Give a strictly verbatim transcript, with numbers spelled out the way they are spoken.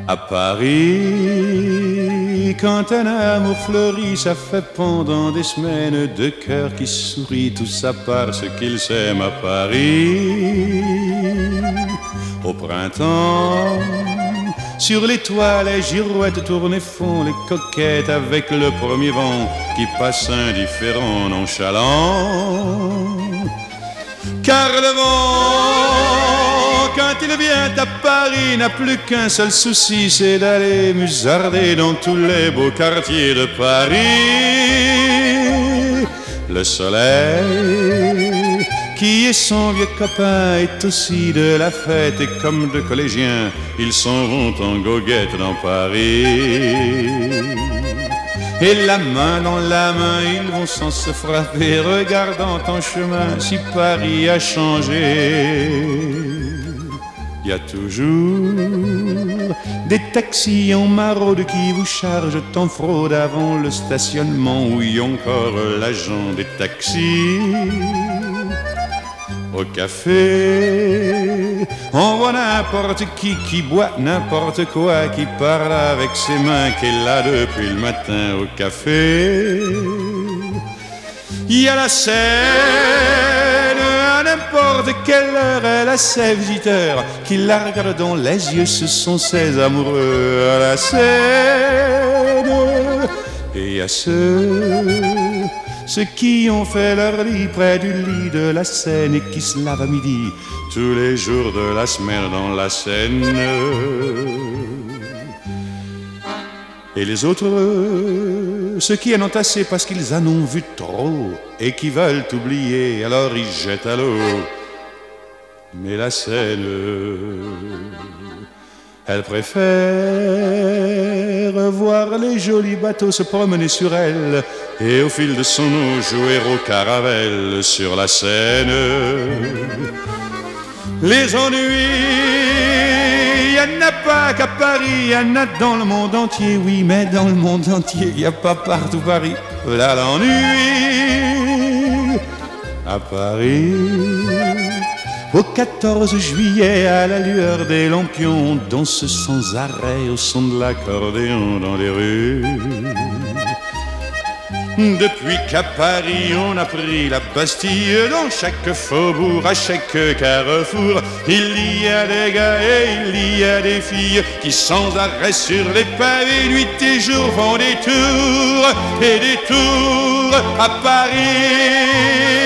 À Paris, quand un amour fleurit, ça fait pendant des semaines deux cœurs qui sourient, tout ça parce qu'ils s'aiment à Paris. Au printemps, sur les toits, les girouettes tournent et font les coquettes avec le premier vent qui passe indifférent, nonchalant. Car le vent, quand il vient à Paris, n'a plus qu'un seul souci, c'est d'aller musarder dans tous les beaux quartiers de Paris. Le soleil, qui est son vieux copain, est aussi de la fête, et comme deux collégiens, ils s'en vont en goguette dans Paris. Et la main dans la main, ils vont sans se frapper, regardant en chemin si Paris a changé. Il y a toujours des taxis en maraude qui vous chargent en fraude avant le stationnement. Oui, encore l'agent des taxis. Au café, on voit n'importe qui qui boit n'importe quoi, qui parle avec ses mains, qui est là depuis le matin au café. Il y a la scène, à n'importe quelle heure, elle a ses visiteurs qui la regardent dans les yeux, ce sont ses amoureux à la scène. Et il y a ceux Ceux qui ont fait leur lit près du lit de la Seine et qui se lavent à midi tous les jours de la semaine dans la Seine. Et les autres, ceux qui en ont assez parce qu'ils en ont vu trop et qui veulent oublier, alors ils jettent à l'eau. Mais la Seine, elle préfère voir les jolis bateaux se promener sur elle et au fil de son eau jouer au caravelle sur la Seine. Les ennuis, il n'y en a pas qu'à Paris, il y en a dans le monde entier, oui, mais dans le monde entier, il n'y a pas partout Paris. Là l'ennui à Paris. Au quatorze juillet, à la lueur des lampions, on danse sans arrêt au son de l'accordéon dans les rues. Depuis qu'à Paris on a pris la Bastille, dans chaque faubourg, à chaque carrefour, il y a des gars et il y a des filles qui sans arrêt sur les pavés, nuit et jour, font des tours et des tours à Paris.